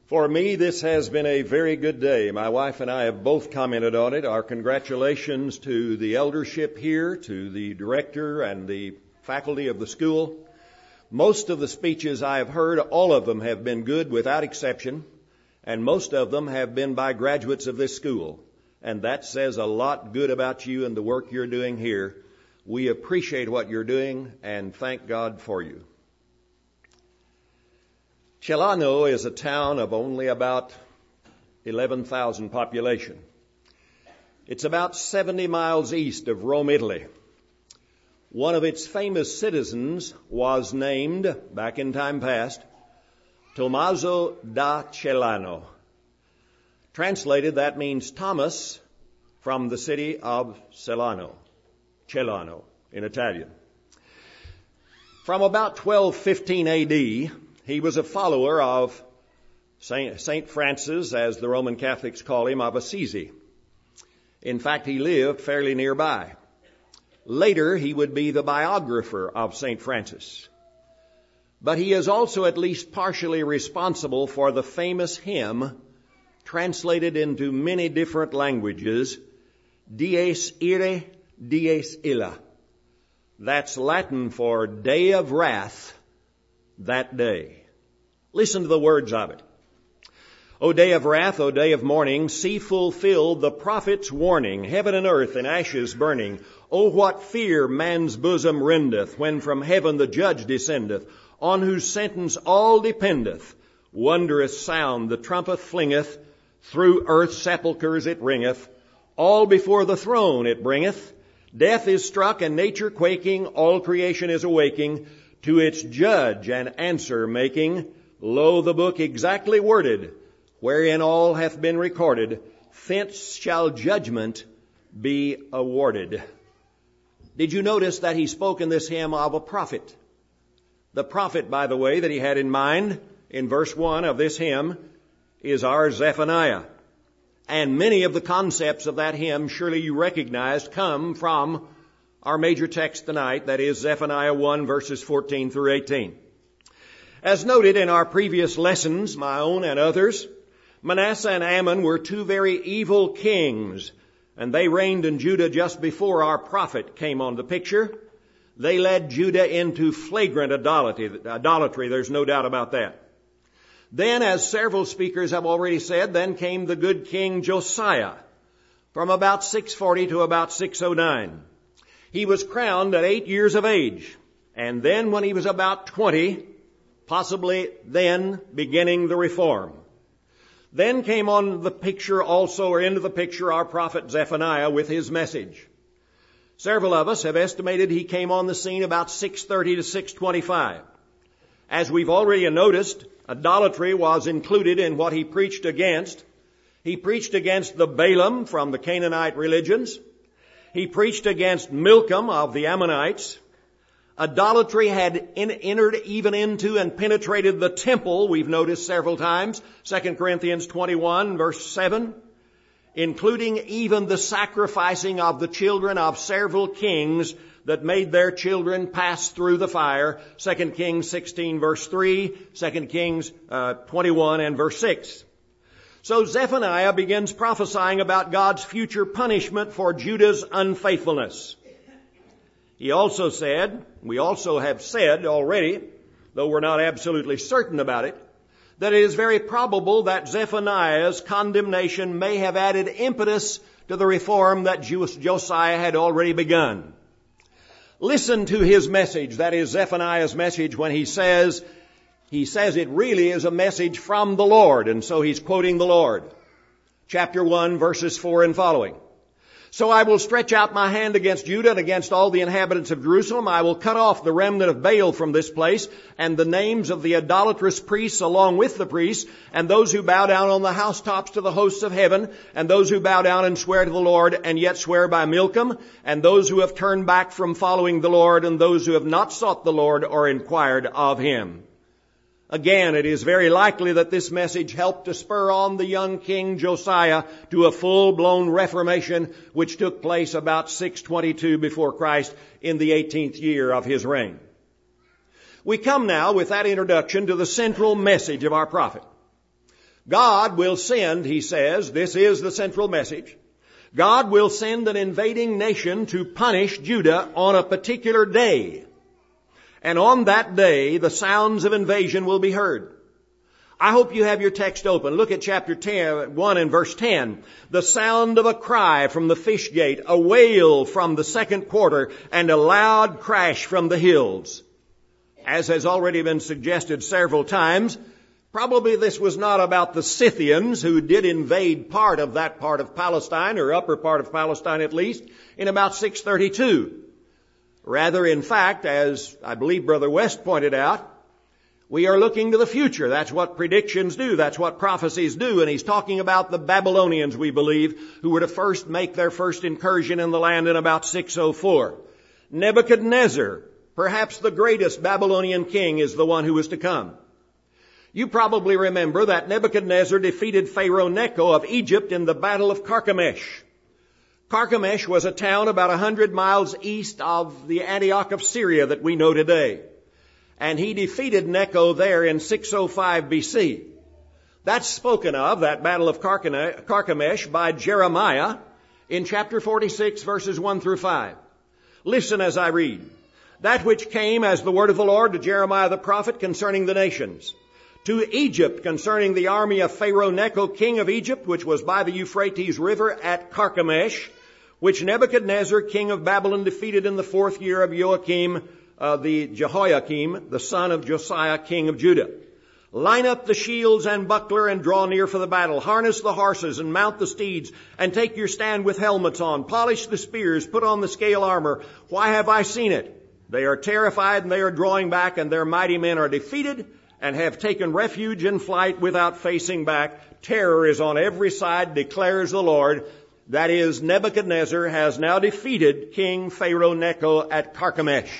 For me, this has been a very good day. My wife and I have both commented on it. Our congratulations to the eldership here, to the director and the faculty of the school. Most of the speeches I have heard, all of them have been good without exception, and most of them have been by graduates of this school. And that says a lot good about you and the work you're doing here. We appreciate what you're doing and thank God for you. Celano is a town of only about 11,000 population. It's about 70 miles east of Rome, Italy. One of its famous citizens was named, back in time past, Tommaso da Celano. Translated, that means Thomas from the city of Celano in Italian. From about 1215 A.D., he was a follower of Saint Francis, as the Roman Catholics call him, of Assisi. In fact, he lived fairly nearby. Later, he would be the biographer of Saint Francis. But he is also at least partially responsible for the famous hymn, translated into many different languages, Dies Irae, Dies Illa. That's Latin for day of wrath, that day. Listen to the words of it. O day of wrath, O day of mourning, see fulfilled the prophet's warning, heaven and earth in ashes burning. O what fear man's bosom rendeth, when from heaven the judge descendeth, on whose sentence all dependeth. Wondrous sound the trumpet flingeth, through earth's sepulchres it ringeth, all before the throne it bringeth. Death is struck and nature quaking, all creation is awaking, to its judge and answer making. Lo, the book exactly worded, wherein all hath been recorded, thence shall judgment be awarded. Did you notice that he spoke in this hymn of a prophet? The prophet, by the way, that he had in mind in verse 1 of this hymn is our Zephaniah. And many of the concepts of that hymn, surely you recognized, come from our major text tonight, that is Zephaniah 1 verses 14 through 18. As noted in our previous lessons, my own and others, Manasseh and Ammon were two very evil kings, and they reigned in Judah just before our prophet came on the picture. They led Judah into flagrant idolatry, there's no doubt about that. Then, as several speakers have already said, then came the good king Josiah from about 640 to about 609. He was crowned at 8 years of age, and then when he was about 20, possibly then beginning the reform. Then came on the picture also, or into the picture, our prophet Zephaniah with his message. Several of us have estimated he came on the scene about 630 to 625. As we've already noticed, idolatry was included in what he preached against. He preached against the Balaam from the Canaanite religions. He preached against Milcom of the Ammonites. Idolatry had entered even into and penetrated the temple, we've noticed several times, 2 Corinthians 21 verse 7, including even the sacrificing of the children of several kings that made their children pass through the fire, 2 Kings 16 verse 3, 2 Kings 21 and verse 6. So Zephaniah begins prophesying about God's future punishment for Judah's unfaithfulness. He also said, we also have said already, though we're not absolutely certain about it, that it is very probable that Zephaniah's condemnation may have added impetus to the reform that Josiah had already begun. Listen to his message, that is Zephaniah's message, when he says it really is a message from the Lord, and so he's quoting the Lord. Chapter 1, verses 4 and following. So I will stretch out my hand against Judah and against all the inhabitants of Jerusalem. I will cut off the remnant of Baal from this place, and the names of the idolatrous priests along with the priests, and those who bow down on the housetops to the hosts of heaven, and those who bow down and swear to the Lord, and yet swear by Milcom, and those who have turned back from following the Lord, and those who have not sought the Lord or inquired of him. Again, it is very likely that this message helped to spur on the young king Josiah to a full-blown reformation which took place about 622 before Christ in the 18th year of his reign. We come now with that introduction to the central message of our prophet. God will send, he says, this is the central message, God will send an invading nation to punish Judah on a particular day. And on that day, the sounds of invasion will be heard. I hope you have your text open. Look at chapter 1 and verse 10. The sound of a cry from the fish gate, a wail from the second quarter, and a loud crash from the hills. As has already been suggested several times, probably this was not about the Scythians who did invade part of that part of Palestine, or upper part of Palestine at least, in about 632. Rather, in fact, as I believe Brother West pointed out, we are looking to the future. That's what predictions do. That's what prophecies do. And he's talking about the Babylonians, we believe, who were to make their first incursion in the land in about 604. Nebuchadnezzar, perhaps the greatest Babylonian king, is the one who is to come. You probably remember that Nebuchadnezzar defeated Pharaoh Necho of Egypt in the Battle of Carchemish. Carchemish was a town about 100 miles east of the Antioch of Syria that we know today. And he defeated Necho there in 605 BC. That's spoken of, that Battle of Carchemish, by Jeremiah in chapter 46, verses 1 through 5. Listen as I read. That which came as the word of the Lord to Jeremiah the prophet concerning the nations. To Egypt concerning the army of Pharaoh Necho, king of Egypt, which was by the Euphrates River at Carchemish, which Nebuchadnezzar, king of Babylon, defeated in the 4th year of Jehoiakim, the son of Josiah, king of Judah. Line up the shields and buckler and draw near for the battle. Harness the horses and mount the steeds and take your stand with helmets on. Polish the spears, put on the scale armor. Why have I seen it? They are terrified and they are drawing back, and their mighty men are defeated and have taken refuge in flight without facing back. Terror is on every side, declares the Lord. That is, Nebuchadnezzar has now defeated King Pharaoh Necho at Carchemish.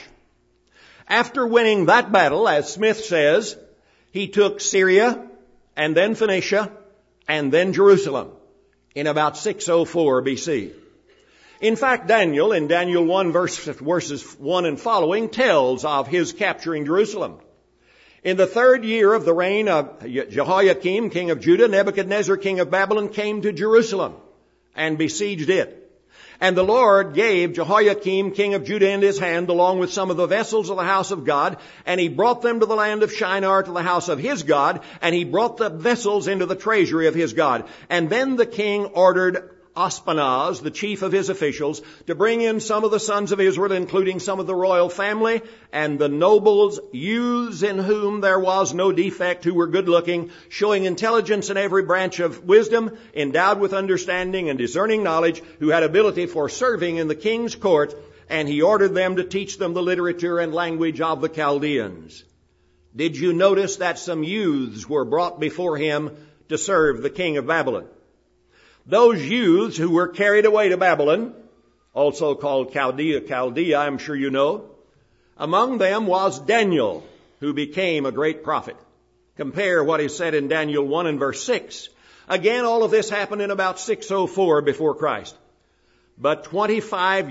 After winning that battle, as Smith says, he took Syria and then Phoenicia and then Jerusalem in about 604 BC. In fact, Daniel, in Daniel 1 verses 1 and following, tells of his capturing Jerusalem. In the 3rd year of the reign of Jehoiakim, king of Judah, Nebuchadnezzar, king of Babylon, came to Jerusalem and besieged it. And the Lord gave Jehoiakim, king of Judah, into his hand, along with some of the vessels of the house of God, and he brought them to the land of Shinar, to the house of his God, and he brought the vessels into the treasury of his God. And then the king ordered Aspenaz, the chief of his officials, to bring in some of the sons of Israel, including some of the royal family, and the nobles, youths in whom there was no defect, who were good-looking, showing intelligence in every branch of wisdom, endowed with understanding and discerning knowledge, who had ability for serving in the king's court, and he ordered them to teach them the literature and language of the Chaldeans. Did you notice that some youths were brought before him to serve the king of Babylon? Those youths who were carried away to Babylon, also called Chaldea, I'm sure you know. Among them was Daniel, who became a great prophet. Compare what is said in Daniel 1 and verse 6. Again, all of this happened in about 604 before Christ. But 20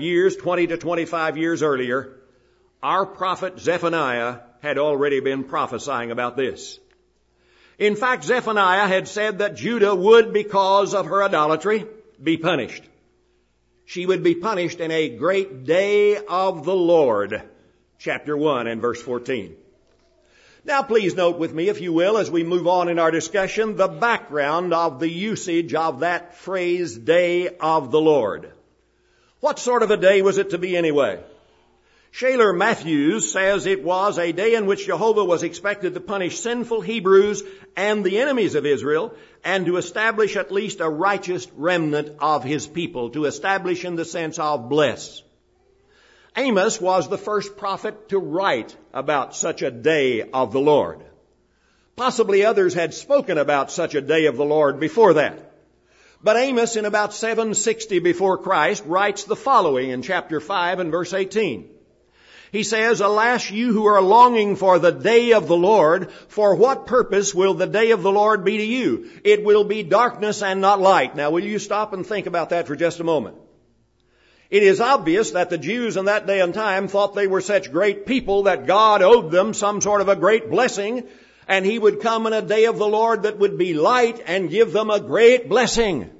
to 25 years earlier, our prophet Zephaniah had already been prophesying about this. In fact, Zephaniah had said that Judah would, because of her idolatry, be punished. She would be punished in a great day of the Lord. Chapter 1 and verse 14. Now please note with me, if you will, as we move on in our discussion, the background of the usage of that phrase, day of the Lord. What sort of a day was it to be anyway? Shaler Matthews says it was a day in which Jehovah was expected to punish sinful Hebrews and the enemies of Israel, and to establish at least a righteous remnant of his people, to establish in the sense of bless. Amos was the first prophet to write about such a day of the Lord. Possibly others had spoken about such a day of the Lord before that. But Amos, in about 760 before Christ, writes the following in chapter 5 and verse 18. He says, Alas, you who are longing for the day of the Lord, for what purpose will the day of the Lord be to you? It will be darkness and not light. Now, will you stop and think about that for just a moment? It is obvious that the Jews in that day and time thought they were such great people that God owed them some sort of a great blessing, And he would come in a day of the Lord that would be light and give them a great blessing.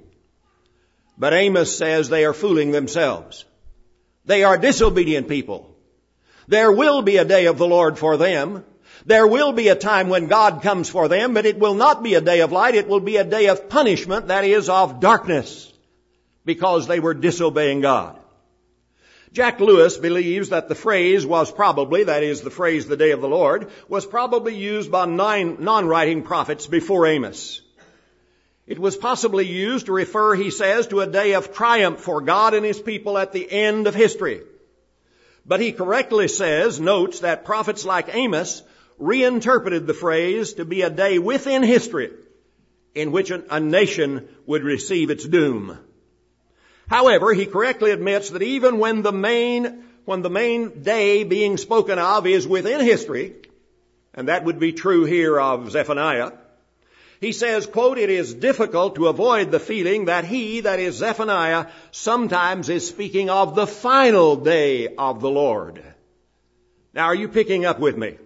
But Amos says they are fooling themselves. They are disobedient people. There will be a day of the Lord for them. There will be a time when God comes for them, but it will not be a day of light. It will be a day of punishment, that is, of darkness, because they were disobeying God. Jack Lewis believes that the phrase was probably, that is, the phrase the day of the Lord, was probably used by non-writing prophets before Amos. It was possibly used to refer, he says, to a day of triumph for God and his people at the end of history. But he correctly notes that prophets like Amos reinterpreted the phrase to be a day within history in which a nation would receive its doom. However, he correctly admits that even when the main day being spoken of is within history, and that would be true here of Zephaniah, he says, quote, "It is difficult to avoid the feeling that he, that is Zephaniah, sometimes is speaking of the final day of the Lord." Now, are you picking up with me?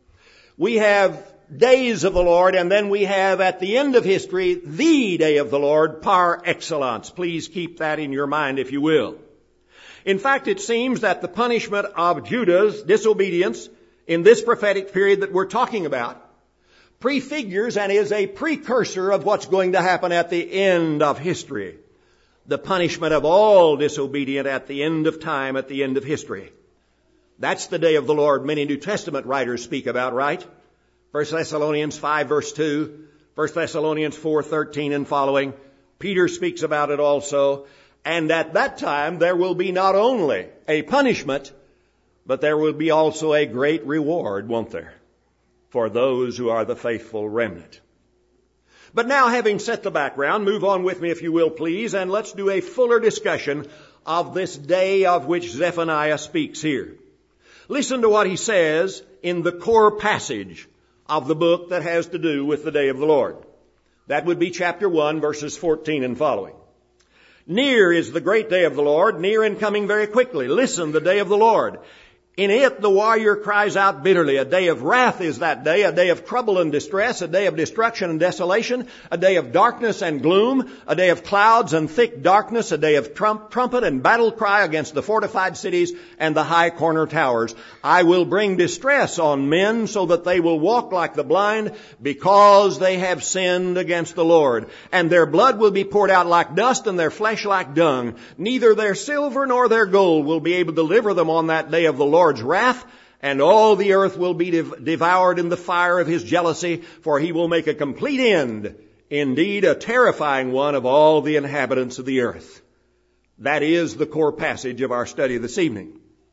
We have days of the Lord, and then we have at the end of history, the day of the Lord par excellence. Please keep that in your mind, if you will. In fact, it seems that the punishment of Judah's disobedience in this prophetic period that we're talking about prefigures and is a precursor of what's going to happen at the end of history. The punishment of all disobedient at the end of time, at the end of history. That's the day of the Lord many New Testament writers speak about, right? 1 Thessalonians 5 verse 2, 1 Thessalonians 4:13 and following. Peter speaks about it also. And at that time there will be not only a punishment, but there will be also a great reward, won't there? For those who are the faithful remnant. But now, having set the background, move on with me if you will please, and let's do a fuller discussion of this day of which Zephaniah speaks here. Listen to what he says in the core passage of the book that has to do with the day of the Lord. That would be chapter 1, verses 14 and following. "Near is the great day of the Lord, near and coming very quickly. Listen, the day of the Lord. In it the warrior cries out bitterly. A day of wrath is that day, a day of trouble and distress, a day of destruction and desolation, a day of darkness and gloom, a day of clouds and thick darkness, a day of trumpet and battle cry against the fortified cities and the high corner towers. I will bring distress on men so that they will walk like the blind because they have sinned against the Lord. And their blood will be poured out like dust and their flesh like dung. Neither their silver nor their gold will be able to deliver them on that day of the Lord's wrath, and all the earth will be devoured in the fire of his jealousy, for he will make a complete end, indeed a terrifying one, of all the inhabitants of the earth." That is the core passage of our study this evening.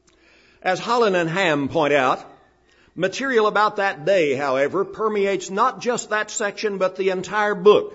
As Holland and Ham point out, material about that day, however, permeates not just that section, but the entire book.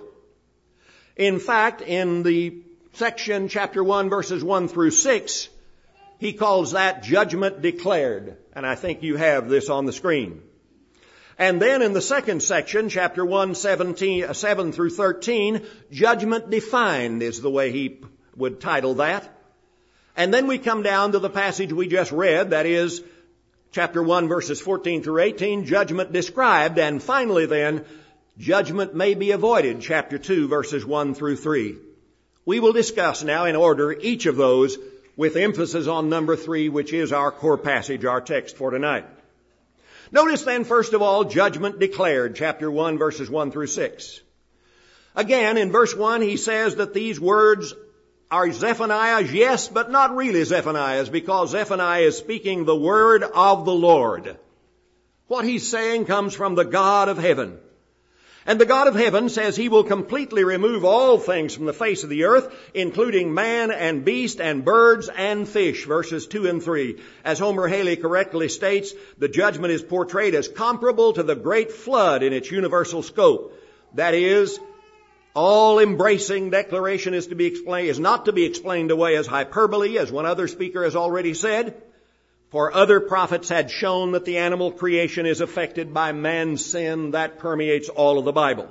In fact, in the section, chapter 1, verses 1 through 6, he calls that judgment declared. And I think you have this on the screen. And then in the second section, chapter 1, 7 through 13, judgment defined is the way he would title that. And then we come down to the passage we just read, that is chapter 1, verses 14 through 18, judgment described. And finally then, judgment may be avoided, chapter 2, verses 1 through 3. We will discuss now in order each of those, with emphasis on number 3, which is our core passage, our text for tonight. Notice then, first of all, judgment declared, chapter 1, verses 1 through 6. Again, in verse 1, he says that these words are Zephaniah's, yes, but not really Zephaniah's, because Zephaniah is speaking the word of the Lord. What he's saying comes from the God of heaven. And the God of heaven says he will completely remove all things from the face of the earth, including man and beast and birds and fish, verses 2 and 3. As Homer Haley correctly states, the judgment is portrayed as comparable to the great flood in its universal scope. That is, all-embracing declaration is not to be explained away as hyperbole, as one other speaker has already said. For other prophets had shown that the animal creation is affected by man's sin. That permeates all of the Bible.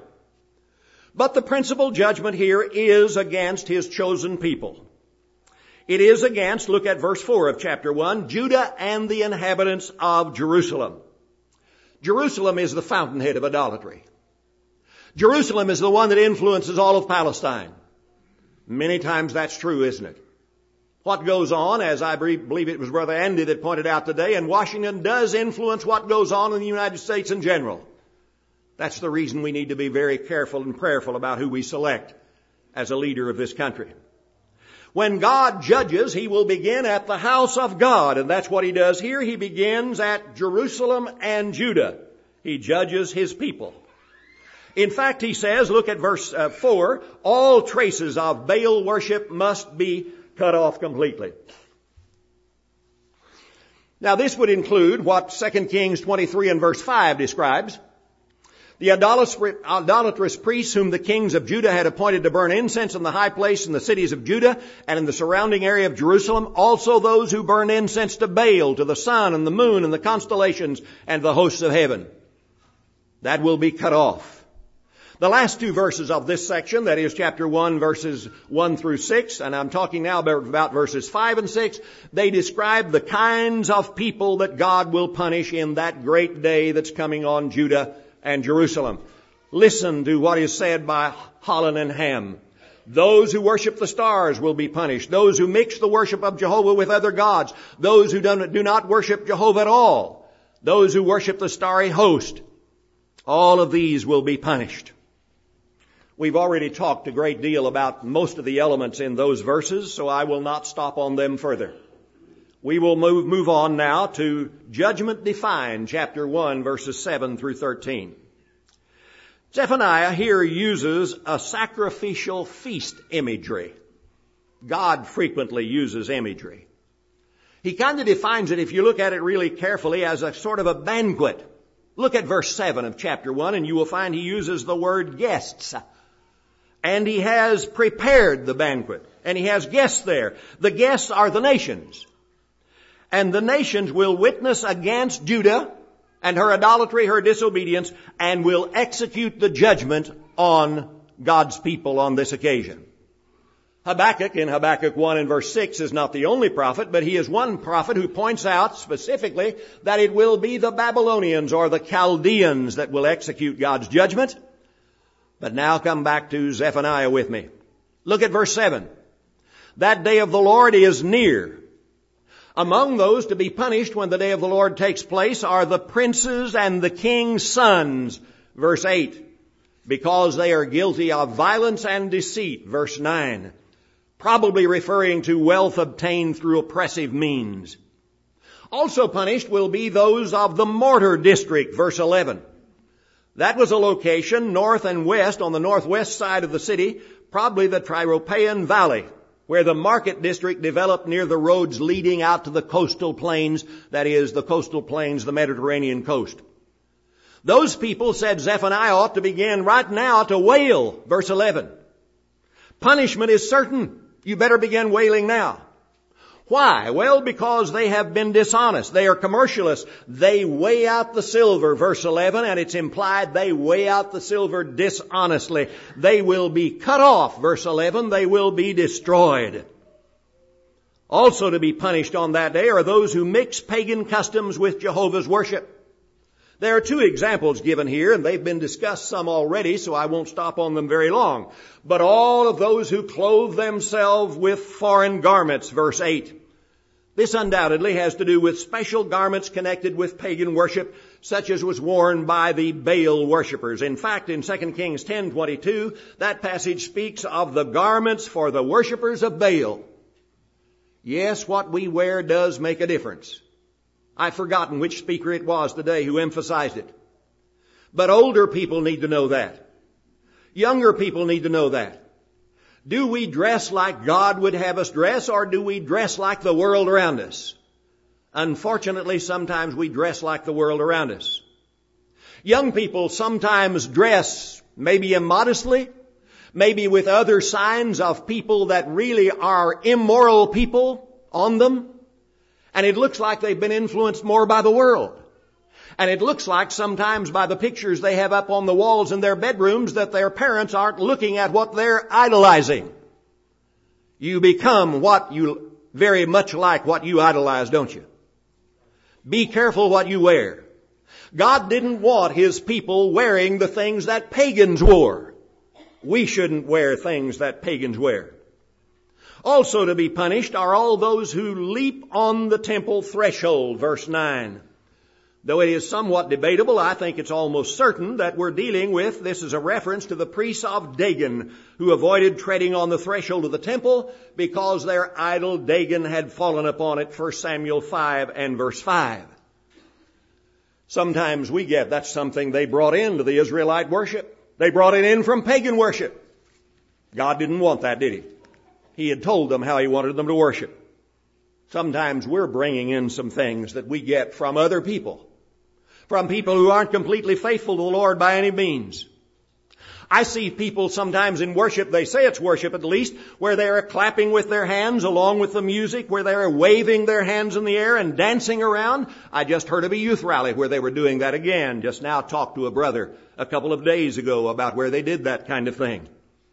But the principal judgment here is against his chosen people. It is against, look at verse 4 of chapter 1, Judah and the inhabitants of Jerusalem. Jerusalem is the fountainhead of idolatry. Jerusalem is the one that influences all of Palestine. Many times that's true, isn't it? What goes on, as I believe it was Brother Andy that pointed out today, in Washington does influence what goes on in the United States in general. That's the reason we need to be very careful and prayerful about who we select as a leader of this country. When God judges, He will begin at the house of God, and that's what He does here. He begins at Jerusalem and Judah. He judges His people. In fact, He says, look at verse 4, all traces of Baal worship must be cut off completely. Now this would include what 2 Kings 23 and verse 5 describes. The idolatrous priests whom the kings of Judah had appointed to burn incense in the high place in the cities of Judah and in the surrounding area of Jerusalem, also those who burned incense to Baal, to the sun and the moon and the constellations and the hosts of heaven. That will be cut off. The last two verses of this section, that is chapter 1, verses 1 through 6, and I'm talking now about verses 5 and 6, they describe the kinds of people that God will punish in that great day that's coming on Judah and Jerusalem. Listen to what is said by Holland and Ham. Those who worship the stars will be punished. Those who mix the worship of Jehovah with other gods. Those who do not worship Jehovah at all. Those who worship the starry host. All of these will be punished. We've already talked a great deal about most of the elements in those verses, so I will not stop on them further. We will move on now to Judgment Defined, chapter 1, verses 7 through 13. Zephaniah here uses a sacrificial feast imagery. God frequently uses imagery. He kind of defines it, if you look at it really carefully, as a sort of a banquet. Look at verse 7 of chapter 1 and you will find he uses the word guests. And he has prepared the banquet. And he has guests there. The guests are the nations. And the nations will witness against Judah and her idolatry, her disobedience, and will execute the judgment on God's people on this occasion. Habakkuk, in Habakkuk 1 and verse 6, is not the only prophet, but he is one prophet who points out specifically that it will be the Babylonians or the Chaldeans that will execute God's judgment. But now come back to Zephaniah with me. Look at verse 7. That day of the Lord is near. Among those to be punished when the day of the Lord takes place are the princes and the king's sons. Verse 8. Because they are guilty of violence and deceit. Verse 9. Probably referring to wealth obtained through oppressive means. Also punished will be those of the mortar district. Verse 11. That was a location north and west on the northwest side of the city, probably the Tyropaean Valley, where the market district developed near the roads leading out to the coastal plains, that is, the coastal plains, the Mediterranean coast. Those people, said Zephaniah, ought to begin right now to wail. Verse 11. Punishment is certain. You better begin wailing now. Why? Well, because they have been dishonest. They are commercialists. They weigh out the silver, verse 11, and it's implied they weigh out the silver dishonestly. They will be cut off, verse 11. They will be destroyed. Also to be punished on that day are those who mix pagan customs with Jehovah's worship. There are two examples given here, and they've been discussed some already, so I won't stop on them very long. But all of those who clothe themselves with foreign garments, verse 8. This undoubtedly has to do with special garments connected with pagan worship, such as was worn by the Baal worshippers. In fact, in 2 Kings 10:22, that passage speaks of the garments for the worshippers of Baal. Yes, what we wear does make a difference. I've forgotten which speaker it was today who emphasized it. But older people need to know that. Younger people need to know that. Do we dress like God would have us dress, or do we dress like the world around us? Unfortunately, sometimes we dress like the world around us. Young people sometimes dress maybe immodestly, maybe with other signs of people that really are immoral people on them. And it looks like they've been influenced more by the world. And it looks like sometimes by the pictures they have up on the walls in their bedrooms that their parents aren't looking at what they're idolizing. You become what you very much like what you idolize, don't you? Be careful what you wear. God didn't want His people wearing the things that pagans wore. We shouldn't wear things that pagans wear. Also to be punished are all those who leap on the temple threshold, verse 9. Though it is somewhat debatable, I think it's almost certain that we're dealing with, this is a reference to the priests of Dagon, who avoided treading on the threshold of the temple because their idol Dagon had fallen upon it, 1 Samuel 5 and verse 5. Sometimes we get that's something they brought into the Israelite worship. They brought it in from pagan worship. God didn't want that, did He? He had told them how He wanted them to worship. Sometimes we're bringing in some things that we get from other people. From people who aren't completely faithful to the Lord by any means. I see people sometimes in worship, they say it's worship at least, where they are clapping with their hands along with the music, where they are waving their hands in the air and dancing around. I just heard of a youth rally where they were doing that again. Just now talked to a brother a couple of days ago about where they did that kind of thing.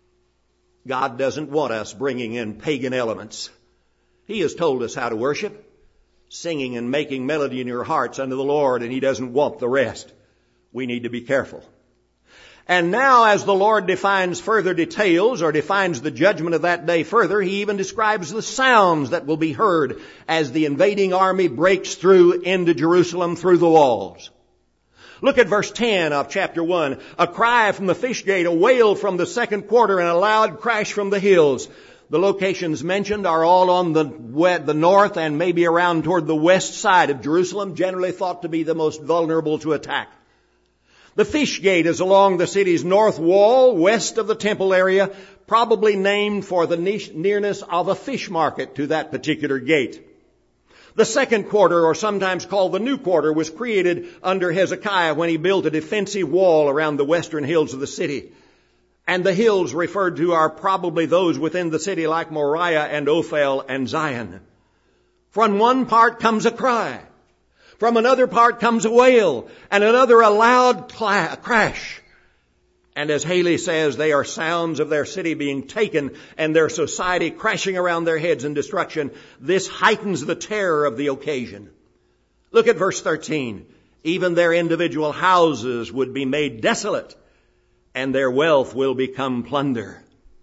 God doesn't want us bringing in pagan elements. He has told us how to worship, singing and making melody in your hearts unto the Lord, and He doesn't want the rest. We need to be careful. And now as the Lord defines further details or defines the judgment of that day further, He even describes the sounds that will be heard as the invading army breaks through into Jerusalem through the walls. Look at verse 10 of chapter 1. A cry from the fish gate, a wail from the second quarter, and a loud crash from the hills. The locations mentioned are all on the north and maybe around toward the west side of Jerusalem, generally thought to be the most vulnerable to attack. The fish gate is along the city's north wall, west of the temple area, probably named for the nearness of a fish market to that particular gate. The second quarter, or sometimes called the new quarter, was created under Hezekiah when he built a defensive wall around the western hills of the city. And the hills referred to are probably those within the city like Moriah and Ophel and Zion. From one part comes a cry. From another part comes a wail. And another a loud crash. And as Haley says, they are sounds of their city being taken and their society crashing around their heads in destruction. This heightens the terror of the occasion. Look at verse 13. Even their individual houses would be made desolate, and their wealth will become plunder.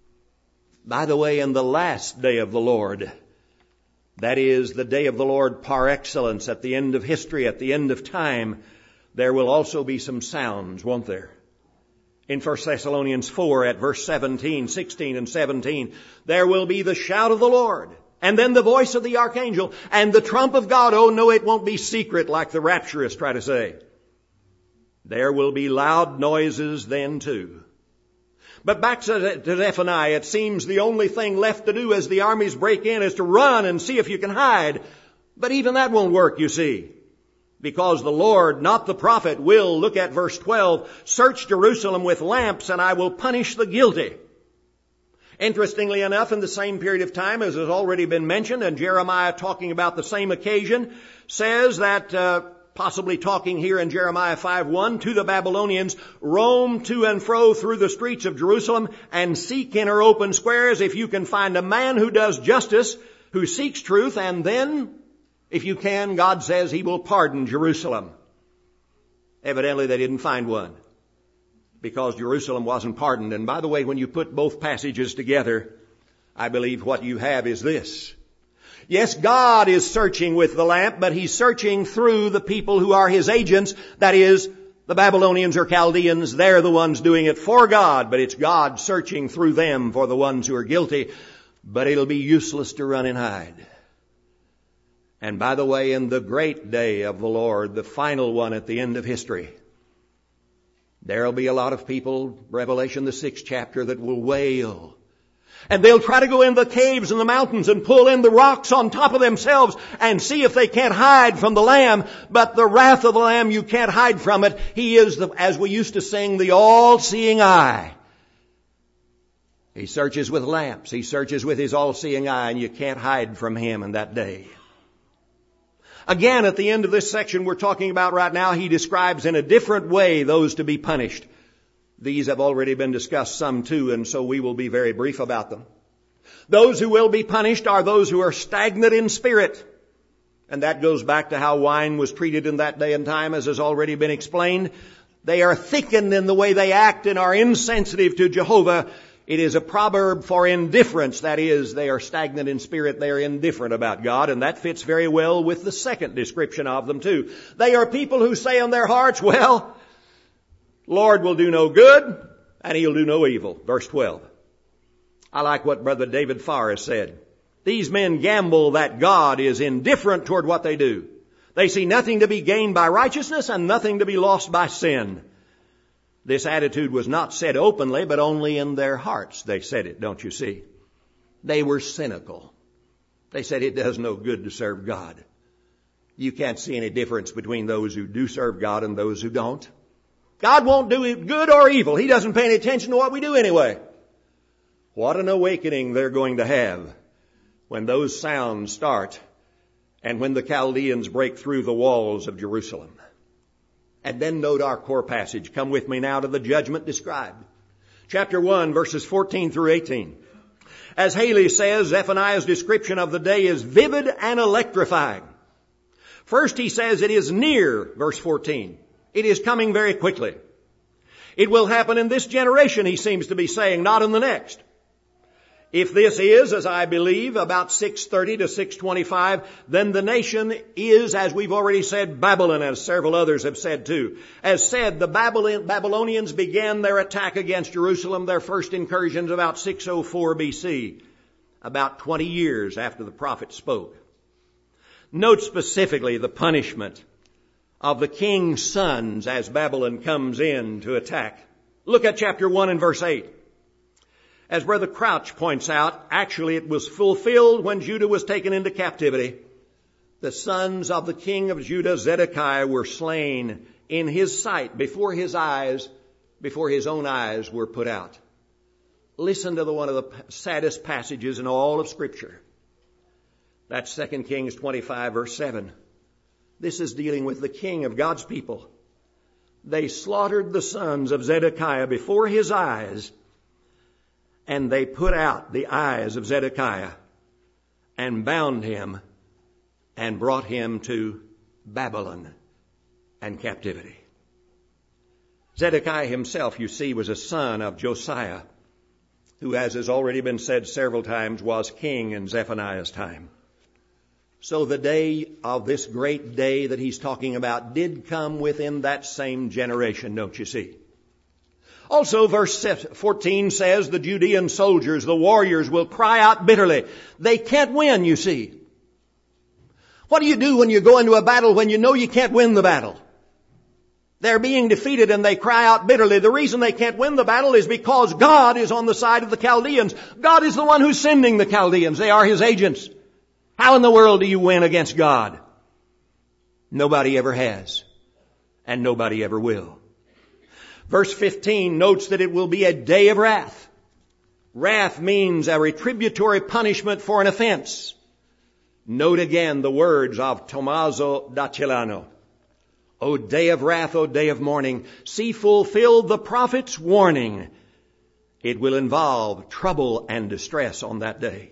By the way, in the last day of the Lord, that is the day of the Lord par excellence, at the end of history, at the end of time, there will also be some sounds, won't there? In 1 Thessalonians 4 at verse 17, 16 and 17, there will be the shout of the Lord, and then the voice of the archangel, and the trump of God. Oh no, it won't be secret like the rapturists try to say. There will be loud noises then too. But back to Zephaniah, it seems the only thing left to do as the armies break in is to run and see if you can hide. But even that won't work, you see. Because the Lord, not the prophet, will, look at verse 12, search Jerusalem with lamps, and I will punish the guilty. Interestingly enough, in the same period of time, as has already been mentioned, and Jeremiah talking about the same occasion, says that, possibly talking here in Jeremiah 5:1, to the Babylonians, roam to and fro through the streets of Jerusalem and seek in her open squares if you can find a man who does justice, who seeks truth, and then, if you can, God says He will pardon Jerusalem. Evidently they didn't find one, because Jerusalem wasn't pardoned. And by the way, when you put both passages together, I believe what you have is this. Yes, God is searching with the lamp, but He's searching through the people who are His agents. That is, the Babylonians or Chaldeans. They're the ones doing it for God, but it's God searching through them for the ones who are guilty. But it'll be useless to run and hide. And by the way, in the great day of the Lord, the final one at the end of history, there'll be a lot of people, Revelation the 6th chapter, that will wail. And they'll try to go in the caves and the mountains and pull in the rocks on top of themselves and see if they can't hide from the Lamb. But the wrath of the Lamb, you can't hide from it. He is, as we used to sing, the all-seeing eye. He searches with lamps. He searches with His all-seeing eye, and you can't hide from Him in that day. Again, at the end of this section we're talking about right now, He describes in a different way those to be punished. These have already been discussed some too, and so we will be very brief about them. Those who will be punished are those who are stagnant in spirit. And that goes back to how wine was treated in that day and time, as has already been explained. They are thickened in the way they act and are insensitive to Jehovah. It is a proverb for indifference. That is, they are stagnant in spirit. They are indifferent about God. And that fits very well with the second description of them too. They are people who say in their hearts, well, Lord will do no good and He'll do no evil. Verse 12. I like what Brother David Farr has said. These men gamble that God is indifferent toward what they do. They see nothing to be gained by righteousness and nothing to be lost by sin. This attitude was not said openly, but only in their hearts they said it, don't you see? They were cynical. They said it does no good to serve God. You can't see any difference between those who do serve God and those who don't. God won't do good or evil. He doesn't pay any attention to what we do anyway. What an awakening they're going to have when those sounds start and when the Chaldeans break through the walls of Jerusalem. And then note our core passage. Come with me now to the judgment described. Chapter 1, verses 14 through 18. As Haley says, Zephaniah's description of the day is vivid and electrifying. First he says it is near, verse 14. It is coming very quickly. It will happen in this generation, he seems to be saying, not in the next. If this is, as I believe, about 630 to 625, then the nation is, as we've already said, Babylon, as several others have said too. As said, the Babylonians began their attack against Jerusalem, their first incursions about 604 BC, about 20 years after the prophet spoke. Note specifically the punishment of the king's sons as Babylon comes in to attack. Look at chapter 1 and verse 8. As Brother Crouch points out, actually it was fulfilled when Judah was taken into captivity. The sons of the king of Judah, Zedekiah, were slain in his sight, before his eyes, before his own eyes were put out. Listen to one of the saddest passages in all of Scripture. That's 2 Kings 25, verse 7. This is dealing with the king of God's people. They slaughtered the sons of Zedekiah before his eyes, and they put out the eyes of Zedekiah and bound him and brought him to Babylon and captivity. Zedekiah himself, you see, was a son of Josiah, who, as has already been said several times, was king in Zephaniah's time. So the day of this great day that he's talking about did come within that same generation, don't you see? Also, verse 14 says the Judean soldiers, the warriors, will cry out bitterly. They can't win, you see. What do you do when you go into a battle when you know you can't win the battle? They're being defeated and they cry out bitterly. The reason they can't win the battle is because God is on the side of the Chaldeans. God is the one who's sending the Chaldeans. They are His agents. How in the world do you win against God? Nobody ever has. And nobody ever will. Verse 15 notes that it will be a day of wrath. Wrath means a retributory punishment for an offense. Note again the words of Tommaso da Celano. O day of wrath, O day of mourning, see fulfilled the prophet's warning. It will involve trouble and distress on that day.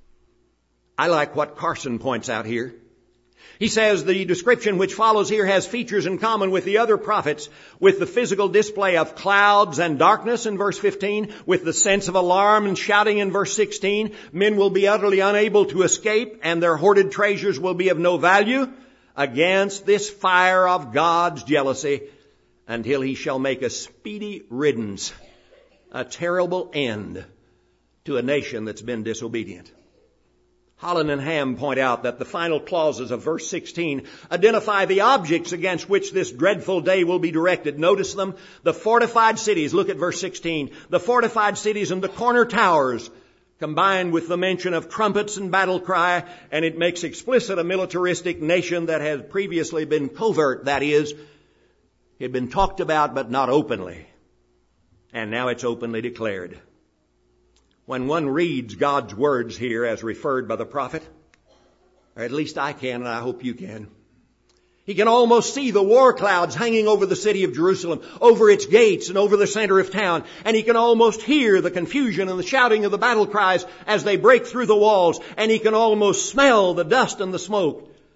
I like what Carson points out here. He says the description which follows here has features in common with the other prophets, with the physical display of clouds and darkness in verse 15, with the sense of alarm and shouting in verse 16. Men will be utterly unable to escape, and their hoarded treasures will be of no value against this fire of God's jealousy, until He shall make a speedy riddance, a terrible end to a nation that's been disobedient. Holland and Ham point out that the final clauses of verse 16 identify the objects against which this dreadful day will be directed. Notice them. The fortified cities. Look at verse 16. The fortified cities and the corner towers, combined with the mention of trumpets and battle cry, and it makes explicit a militaristic nation that had previously been covert. That is, it had been talked about but not openly. And now it's openly declared. When one reads God's words here as referred by the prophet, or at least I can, and I hope you can, he can almost see the war clouds hanging over the city of Jerusalem, over its gates and over the center of town. And he can almost hear the confusion and the shouting of the battle cries as they break through the walls. And he can almost smell the dust and the smoke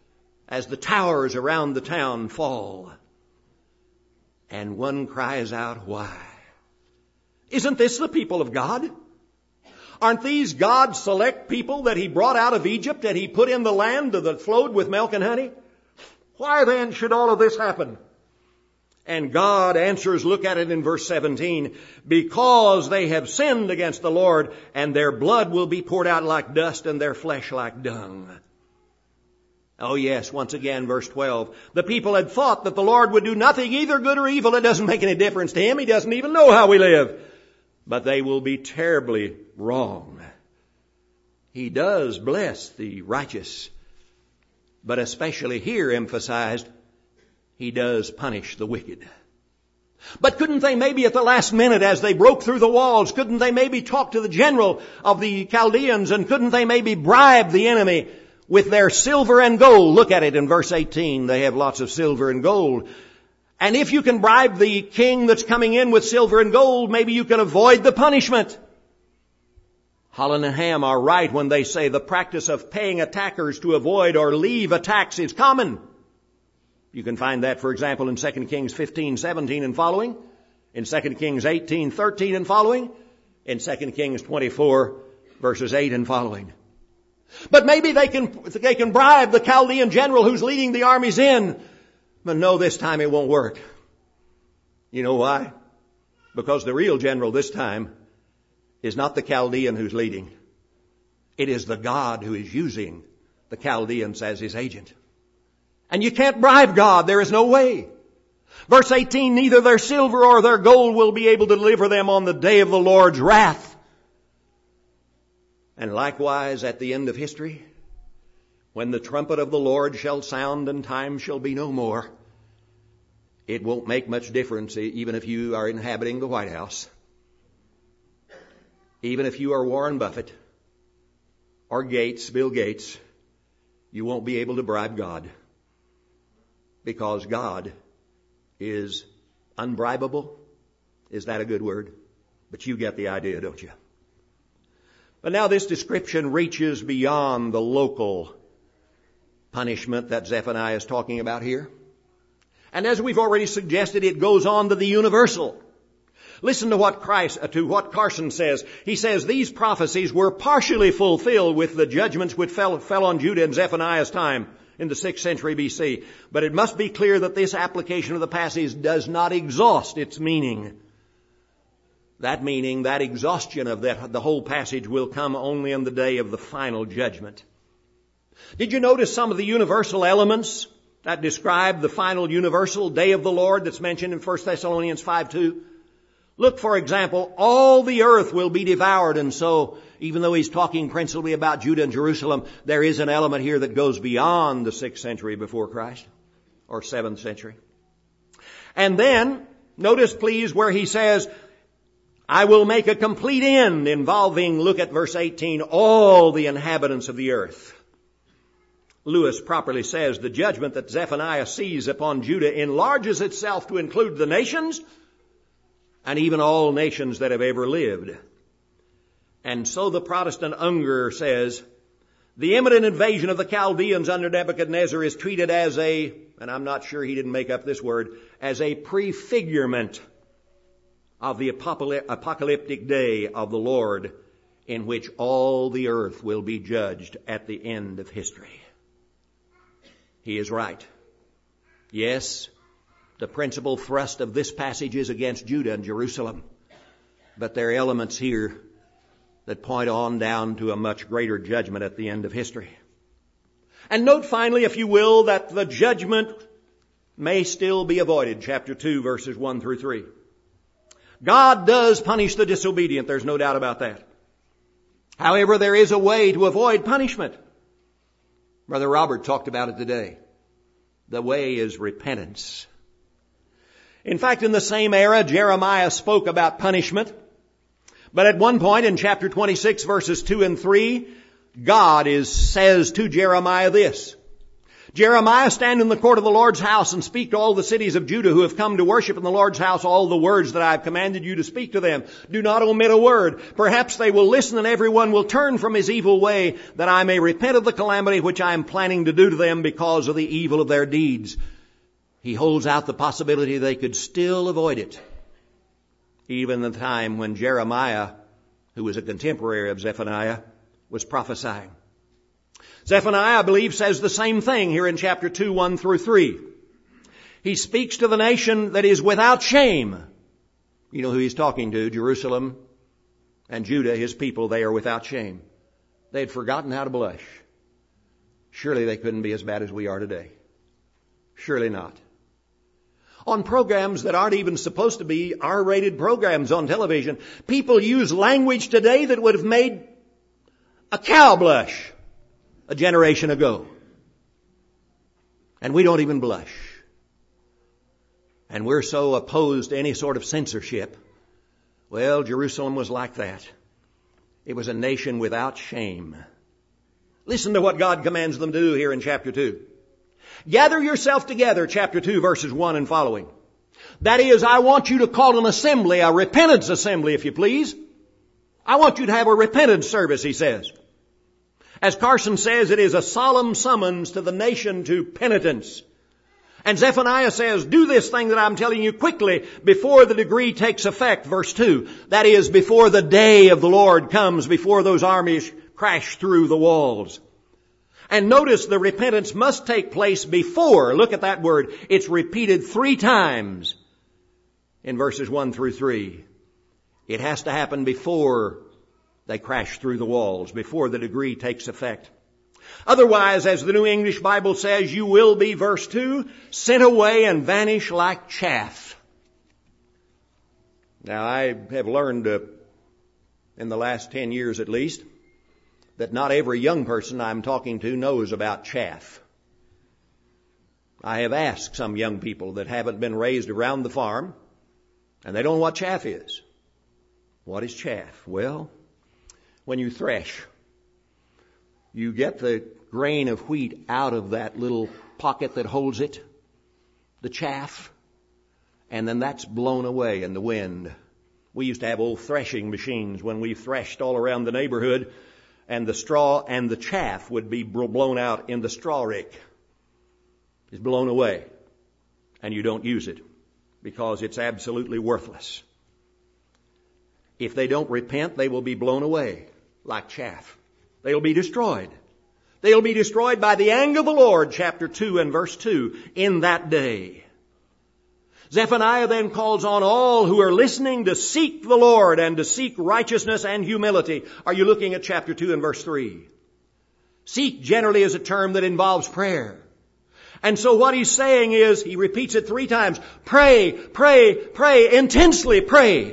as the towers around the town fall. And one cries out, why? Isn't this the people of God? Aren't these God's select people that He brought out of Egypt and He put in the land that flowed with milk and honey? Why then should all of this happen? And God answers, look at it in verse 17, because they have sinned against the Lord, and their blood will be poured out like dust and their flesh like dung. Oh yes, once again, verse 12. The people had thought that the Lord would do nothing, either good or evil. It doesn't make any difference to Him. He doesn't even know how we live. But they will be terribly wrong. He does bless the righteous, but especially here emphasized, He does punish the wicked. But couldn't they maybe at the last minute as they broke through the walls, couldn't they maybe talk to the general of the Chaldeans, and couldn't they maybe bribe the enemy with their silver and gold? Look at it in verse 18. They have lots of silver and gold. And if you can bribe the king that's coming in with silver and gold, maybe you can avoid the punishment. Holland and Ham are right when they say the practice of paying attackers to avoid or leave attacks is common. You can find that, for example, in 2 Kings 15:17 and following, in 2 Kings 18:13 and following, in 2 Kings 24 verses 8 and following. But maybe they can bribe the Chaldean general who's leading the armies in. But no, this time it won't work. You know why? Because the real general this time is not the Chaldean who's leading. It is the God who is using the Chaldeans as His agent. And you can't bribe God. There is no way. Verse 18, neither their silver or their gold will be able to deliver them on the day of the Lord's wrath. And likewise at the end of history, when the trumpet of the Lord shall sound and time shall be no more, it won't make much difference even if you are inhabiting the White House. Even if you are Warren Buffett or Bill Gates, you won't be able to bribe God. Because God is unbribable. Is that a good word? But you get the idea, don't you? But now this description reaches beyond the local punishment that Zephaniah is talking about here. And as we've already suggested, it goes on to the universal. Listen to what Carson says. He says these prophecies were partially fulfilled with the judgments which fell on Judah in Zephaniah's time in the 6th century BC. But it must be clear that this application of the passage does not exhaust its meaning. That meaning, that exhaustion of the whole passage will come only on the day of the final judgment. Did you notice some of the universal elements that describe the final universal day of the Lord that's mentioned in 1 Thessalonians 5:2? Look, for example, all the earth will be devoured. And so, even though he's talking principally about Judah and Jerusalem, there is an element here that goes beyond the 6th century before Christ, or 7th century. And then, notice please where he says, I will make a complete end involving, look at verse 18, all the inhabitants of the earth. Lewis properly says the judgment that Zephaniah sees upon Judah enlarges itself to include the nations and even all nations that have ever lived. And so the Protestant Unger says, the imminent invasion of the Chaldeans under Nebuchadnezzar is treated as and I'm not sure he didn't make up this word, as a prefigurement of the apocalyptic day of the Lord in which all the earth will be judged at the end of history. He is right. Yes, the principal thrust of this passage is against Judah and Jerusalem. But there are elements here that point on down to a much greater judgment at the end of history. And note finally, if you will, that the judgment may still be avoided. Chapter 2, verses 1 through 3. God does punish the disobedient. There's no doubt about that. However, there is a way to avoid punishment. Brother Robert talked about it today. The way is repentance. In fact, in the same era, Jeremiah spoke about punishment. But at one point in chapter 26, verses 2 and 3, God says to Jeremiah this, Jeremiah, stand in the court of the Lord's house and speak to all the cities of Judah who have come to worship in the Lord's house all the words that I have commanded you to speak to them. Do not omit a word. Perhaps they will listen and everyone will turn from his evil way, that I may repent of the calamity which I am planning to do to them because of the evil of their deeds. He holds out the possibility they could still avoid it. Even the time when Jeremiah, who was a contemporary of Zephaniah, was prophesying. Zephaniah, I believe, says the same thing here in chapter 2, 1 through 3. He speaks to the nation that is without shame. You know who he's talking to, Jerusalem and Judah, his people, they are without shame. They had forgotten how to blush. Surely they couldn't be as bad as we are today. Surely not. On programs that aren't even supposed to be R-rated programs on television, people use language today that would have made a cow blush a generation ago. And we don't even blush. And we're so opposed to any sort of censorship. Well, Jerusalem was like that. It was a nation without shame. Listen to what God commands them to do here in chapter 2. Gather yourself together, chapter 2, verses 1 and following. That is, I want you to call an assembly, a repentance assembly, if you please. I want you to have a repentance service, he says. As Carson says, it is a solemn summons to the nation to penitence. And Zephaniah says, do this thing that I'm telling you quickly before the decree takes effect, verse 2. That is, before the day of the Lord comes, before those armies crash through the walls. And notice the repentance must take place before. Look at that word. It's repeated 3 times in verses 1 through 3. It has to happen before they crash through the walls, before the decree takes effect. Otherwise, as the New English Bible says, you will be, verse 2, sent away and vanish like chaff. Now, I have learned in the last 10 years at least that not every young person I'm talking to knows about chaff. I have asked some young people that haven't been raised around the farm, and they don't know what chaff is. What is chaff? Well, when you thresh, you get the grain of wheat out of that little pocket that holds it, the chaff, and then that's blown away in the wind. We used to have old threshing machines when we threshed all around the neighborhood, and the straw and the chaff would be blown out in the straw rick. It's blown away, and you don't use it because it's absolutely worthless. If they don't repent, they will be blown away like chaff. They'll be destroyed. They'll be destroyed by the anger of the Lord, chapter 2 and verse 2, in that day. Zephaniah then calls on all who are listening to seek the Lord and to seek righteousness and humility. Are you looking at chapter 2 and verse 3? Seek generally is a term that involves prayer. And so what he's saying is, he repeats it 3 times, pray, pray, pray, intensely pray.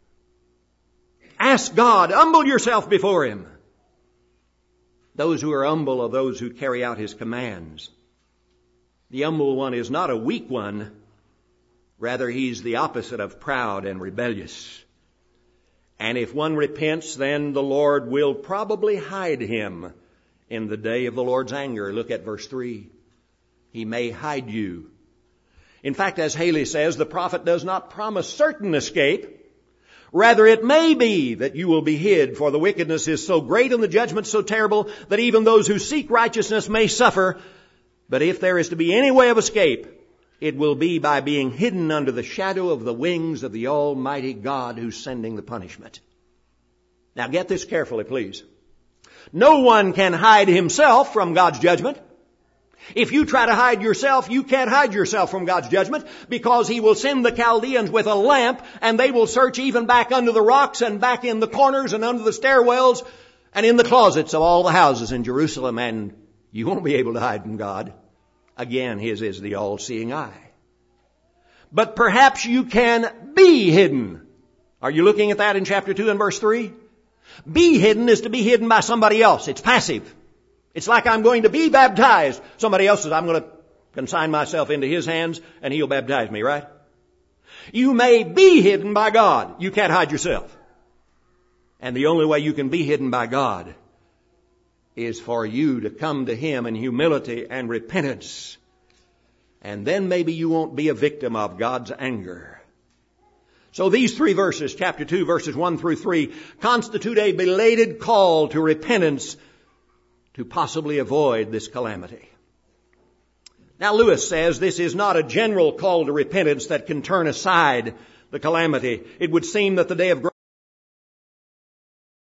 Ask God, humble yourself before Him. Those who are humble are those who carry out His commands. The humble one is not a weak one. Rather, he's the opposite of proud and rebellious. And if one repents, then the Lord will probably hide him in the day of the Lord's anger. Look at verse 3. He may hide you. In fact, as Haley says, the prophet does not promise certain escape. Rather, it may be that you will be hid, for the wickedness is so great and the judgment so terrible that even those who seek righteousness may suffer. But if there is to be any way of escape, it will be by being hidden under the shadow of the wings of the Almighty God who's sending the punishment. Now get this carefully, please. No one can hide himself from God's judgment. If you try to hide yourself, you can't hide yourself from God's judgment, because He will send the Chaldeans with a lamp, and they will search even back under the rocks and back in the corners and under the stairwells and in the closets of all the houses in Jerusalem, and you won't be able to hide from God. Again, His is the all-seeing eye. But perhaps you can be hidden. Are you looking at that in chapter 2 and verse 3? Be hidden is to be hidden by somebody else. It's passive. It's like I'm going to be baptized. Somebody else says, I'm going to consign myself into His hands and He'll baptize me, right? You may be hidden by God. You can't hide yourself. And the only way you can be hidden by God is for you to come to Him in humility and repentance. And then maybe you won't be a victim of God's anger. So these 3 verses, chapter 2, verses 1 through 3, constitute a belated call to repentance to possibly avoid this calamity. Now Lewis says this is not a general call to repentance that can turn aside the calamity. It would seem that the day of